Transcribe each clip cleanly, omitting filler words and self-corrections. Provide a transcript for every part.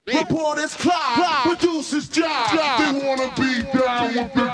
Reporters clock, producers job. They wanna be down with the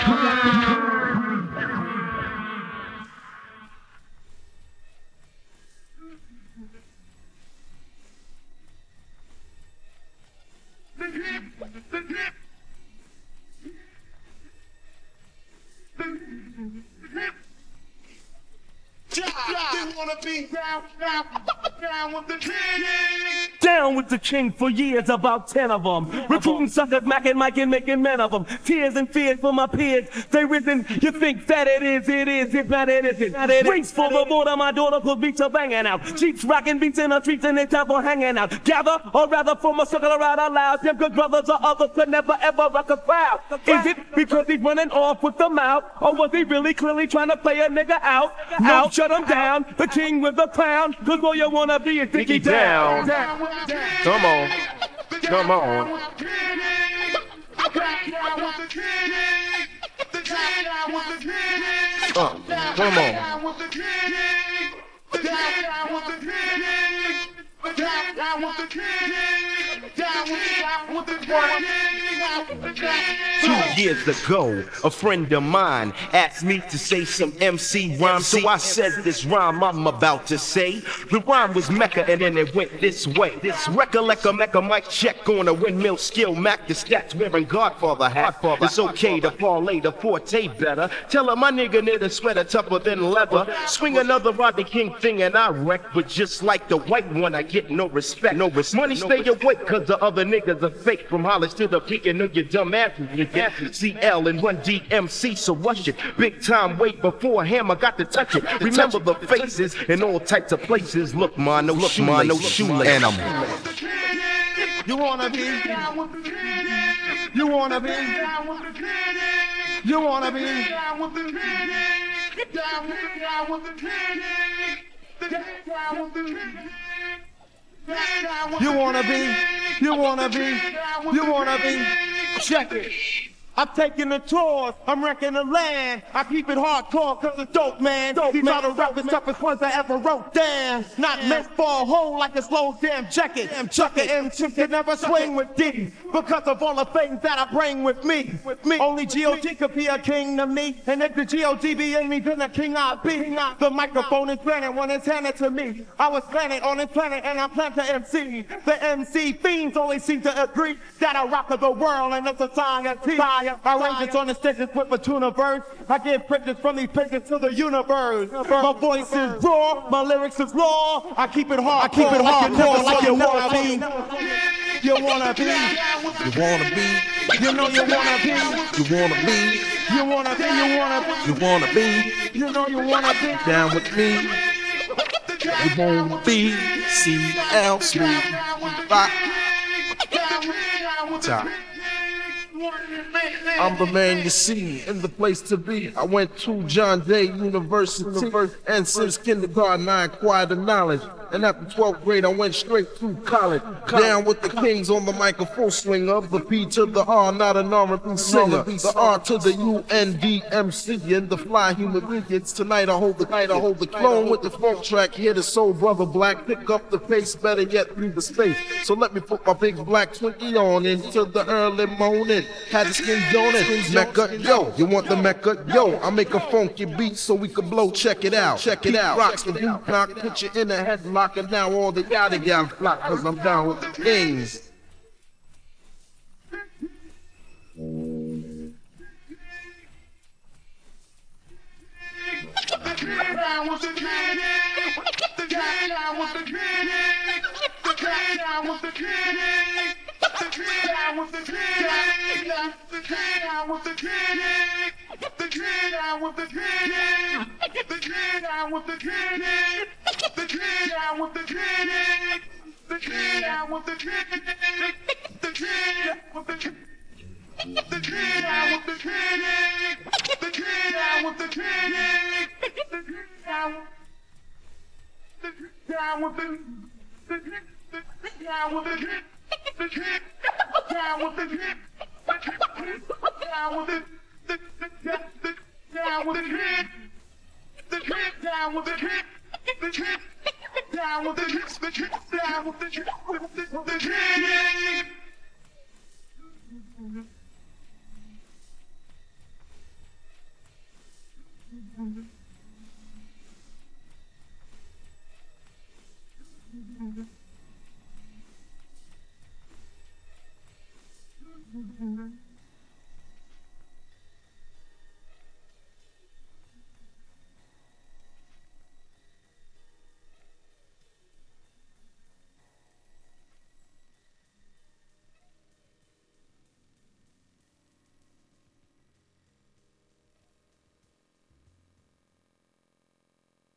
They wanna be down with the king. Down with the king for years, about 10 of them. Recruiting suckers, macking, micing, making men of them. Tears and fears for my peers. They risen, you think that it is. If not, it isn't. Race for the border, my daughter could beats are banging out. Cheeks rocking beats in the streets and they time for hanging out. Gather, or rather form a circle around our lives. Them good brothers or others could never ever rock a crowd. Is it because he's running off with the mouth? Or was he really clearly trying to play a nigga out? No, shut him down. The king with the crown. Cause all you wanna be is Dickie down. Come on. Come on. Come on. Two years ago, a friend of mine asked me to say some MC rhyme, so I said this rhyme I'm about to say. The rhyme was Mecca and then it went this way. This recollect a Mecca mic check on a windmill skill Mac, the stats wearing Godfather hat. It's okay to parlay the forte better. Tell her my nigga knit a sweater tougher than leather. Swing another Rodney King thing and I wreck, but just like the white one I get no respect. Money stay awake cause the other niggas are fake. From Hollis to the peak and your dumb asses you get CL and Run DMC, so rush it. Big time wait before Hammer got to touch it. Remember the faces in all types of places. Look man, no shoelace. And I'm You wanna be? You wanna be? You wanna be? You wanna be? You wanna be? You wanna be? Check it. I'm taking the tours, I'm wrecking the land. I keep it hardcore cause it's dope, man. These are the roughest, toughest ones I ever wrote down. Not meant for a hole like a slow damn jacket. Chuck it and chimp can never swing with D. Because of all the things that I bring with me. Only G.O.D. could be a king to me. And if the G.O.D. be in me, then the king I'll be. The microphone is granted when it's handed to me. I was planted on this planet and I plan to MC. The MC fiends only seem to agree that I rock the world and it's a society. I range it on the stages with a tuna verse. I get pictures from these pages to the universe. My voice is raw, my lyrics is raw. I keep it hard, like you wanna be. You wanna be. You wanna be. You know you wanna be. You wanna be. You wanna be. You wanna be. You wanna be. You know you wanna be. Down with me. You wanna be. CL Smooth Rock. Top. I'm the man you see in the place to be. I went to John Day University, and since kindergarten I acquired the knowledge. And after 12th grade, I went straight through college. Down with the kings on the mic, a full swing of the P to the R, not an R&B singer. The R to the UNDMC and the fly human beings. Tonight I hold the clone with the funk track. Hear the soul brother black, pick up the pace, better yet through the space. So let me put my big black Twinkie on into the early morning. Had the skin donut, Mecca, yo. You want the Mecca, yo? I make a funky beat so we can blow. Check it out, Rocks the beat knock, put you in the headlock. And now all the yada yada flock, cause I'm down with the kings.